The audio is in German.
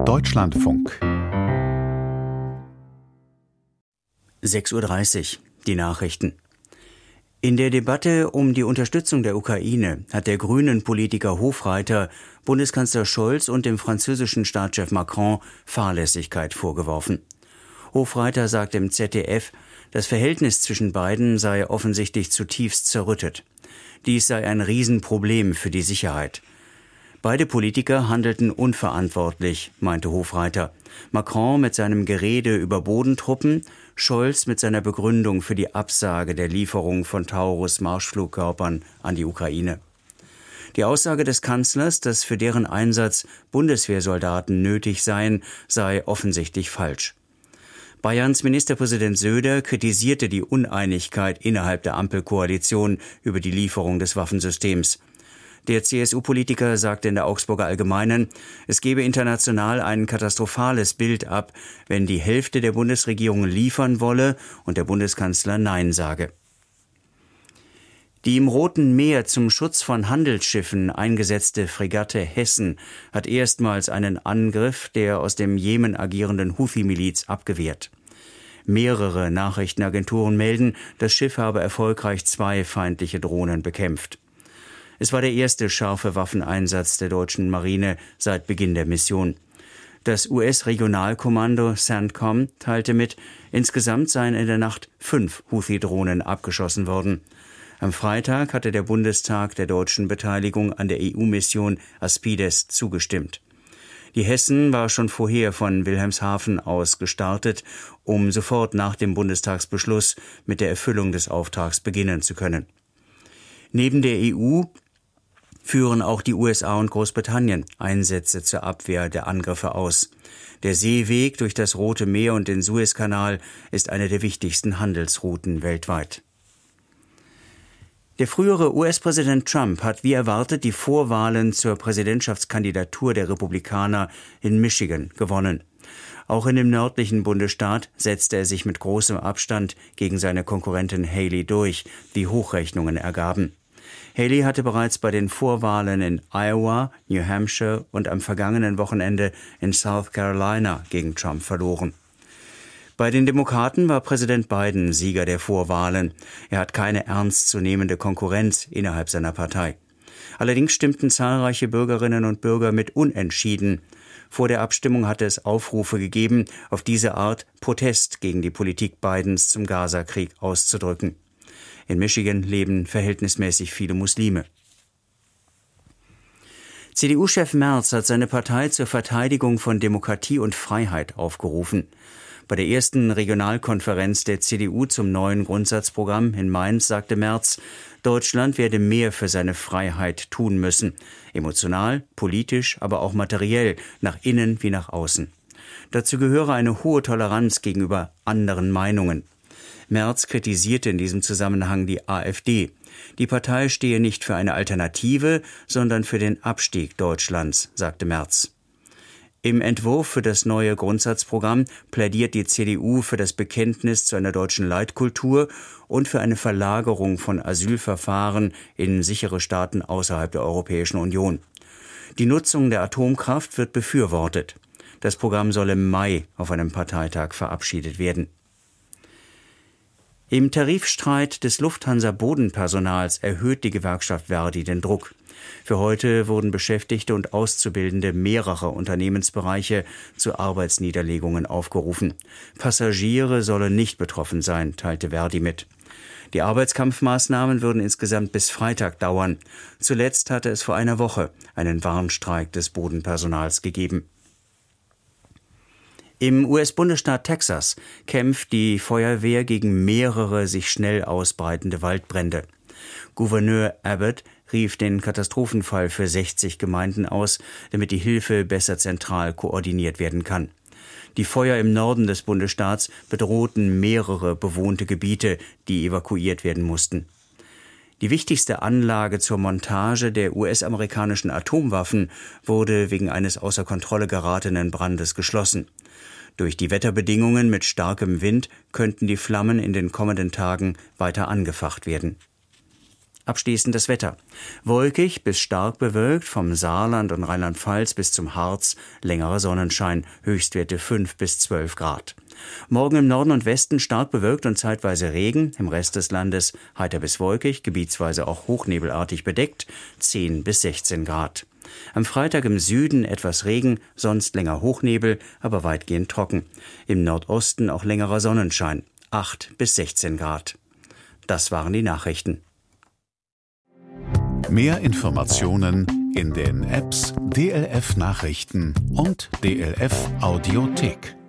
Deutschlandfunk 6:30 Uhr, die Nachrichten. In der Debatte um die Unterstützung der Ukraine hat der Grünen-Politiker Hofreiter Bundeskanzler Scholz und dem französischen Staatschef Macron Fahrlässigkeit vorgeworfen. Hofreiter sagt im ZDF, das Verhältnis zwischen beiden sei offensichtlich zutiefst zerrüttet. Dies sei ein Riesenproblem für die Sicherheit. Beide Politiker handelten unverantwortlich, meinte Hofreiter. Macron mit seinem Gerede über Bodentruppen, Scholz mit seiner Begründung für die Absage der Lieferung von Taurus-Marschflugkörpern an die Ukraine. Die Aussage des Kanzlers, dass für deren Einsatz Bundeswehrsoldaten nötig seien, sei offensichtlich falsch. Bayerns Ministerpräsident Söder kritisierte die Uneinigkeit innerhalb der Ampelkoalition über die Lieferung des Waffensystems. Der CSU-Politiker sagte in der Augsburger Allgemeinen, es gebe international ein katastrophales Bild ab, wenn die Hälfte der Bundesregierung liefern wolle und der Bundeskanzler Nein sage. Die im Roten Meer zum Schutz von Handelsschiffen eingesetzte Fregatte Hessen hat erstmals einen Angriff der aus dem Jemen agierenden Houthi-Miliz abgewehrt. Mehrere Nachrichtenagenturen melden, das Schiff habe erfolgreich 2 feindliche Drohnen bekämpft. Es war der erste scharfe Waffeneinsatz der deutschen Marine seit Beginn der Mission. Das US-Regionalkommando CENTCOM teilte mit, insgesamt seien in der Nacht 5 Houthi-Drohnen abgeschossen worden. Am Freitag hatte der Bundestag der deutschen Beteiligung an der EU-Mission Aspides zugestimmt. Die Hessen war schon vorher von Wilhelmshaven aus gestartet, um sofort nach dem Bundestagsbeschluss mit der Erfüllung des Auftrags beginnen zu können. Neben der EU führen auch die USA und Großbritannien Einsätze zur Abwehr der Angriffe aus. Der Seeweg durch das Rote Meer und den Suezkanal ist eine der wichtigsten Handelsrouten weltweit. Der frühere US-Präsident Trump hat wie erwartet die Vorwahlen zur Präsidentschaftskandidatur der Republikaner in Michigan gewonnen. Auch in dem nördlichen Bundesstaat setzte er sich mit großem Abstand gegen seine Konkurrentin Haley durch, wie Hochrechnungen ergaben. Haley hatte bereits bei den Vorwahlen in Iowa, New Hampshire und am vergangenen Wochenende in South Carolina gegen Trump verloren. Bei den Demokraten war Präsident Biden Sieger der Vorwahlen. Er hat keine ernstzunehmende Konkurrenz innerhalb seiner Partei. Allerdings stimmten zahlreiche Bürgerinnen und Bürger mit Unentschieden. Vor der Abstimmung hatte es Aufrufe gegeben, auf diese Art Protest gegen die Politik Bidens zum Gaza-Krieg auszudrücken. In Michigan leben verhältnismäßig viele Muslime. CDU-Chef Merz hat seine Partei zur Verteidigung von Demokratie und Freiheit aufgerufen. Bei der ersten Regionalkonferenz der CDU zum neuen Grundsatzprogramm in Mainz sagte Merz, Deutschland werde mehr für seine Freiheit tun müssen. Emotional, politisch, aber auch materiell, nach innen wie nach außen. Dazu gehöre eine hohe Toleranz gegenüber anderen Meinungen. Merz kritisierte in diesem Zusammenhang die AfD. Die Partei stehe nicht für eine Alternative, sondern für den Abstieg Deutschlands, sagte Merz. Im Entwurf für das neue Grundsatzprogramm plädiert die CDU für das Bekenntnis zu einer deutschen Leitkultur und für eine Verlagerung von Asylverfahren in sichere Staaten außerhalb der Europäischen Union. Die Nutzung der Atomkraft wird befürwortet. Das Programm soll im Mai auf einem Parteitag verabschiedet werden. Im Tarifstreit des Lufthansa-Bodenpersonals erhöht die Gewerkschaft Verdi den Druck. Für heute wurden Beschäftigte und Auszubildende mehrerer Unternehmensbereiche zu Arbeitsniederlegungen aufgerufen. Passagiere sollen nicht betroffen sein, teilte Verdi mit. Die Arbeitskampfmaßnahmen würden insgesamt bis Freitag dauern. Zuletzt hatte es vor einer Woche einen Warnstreik des Bodenpersonals gegeben. Im US-Bundesstaat Texas kämpft die Feuerwehr gegen mehrere sich schnell ausbreitende Waldbrände. Gouverneur Abbott rief den Katastrophenfall für 60 Gemeinden aus, damit die Hilfe besser zentral koordiniert werden kann. Die Feuer im Norden des Bundesstaats bedrohten mehrere bewohnte Gebiete, die evakuiert werden mussten. Die wichtigste Anlage zur Montage der US-amerikanischen Atomwaffen wurde wegen eines außer Kontrolle geratenen Brandes geschlossen. Durch die Wetterbedingungen mit starkem Wind könnten die Flammen in den kommenden Tagen weiter angefacht werden. Abschließend das Wetter. Wolkig bis stark bewölkt, vom Saarland und Rheinland-Pfalz bis zum Harz, längerer Sonnenschein, Höchstwerte 5 bis 12 Grad. Morgen im Norden und Westen stark bewölkt und zeitweise Regen, im Rest des Landes heiter bis wolkig, gebietsweise auch hochnebelartig bedeckt, 10 bis 16 Grad. Am Freitag im Süden etwas Regen, sonst länger Hochnebel, aber weitgehend trocken. Im Nordosten auch längerer Sonnenschein, 8 bis 16 Grad. Das waren die Nachrichten. Mehr Informationen in den Apps DLF Nachrichten und DLF Audiothek.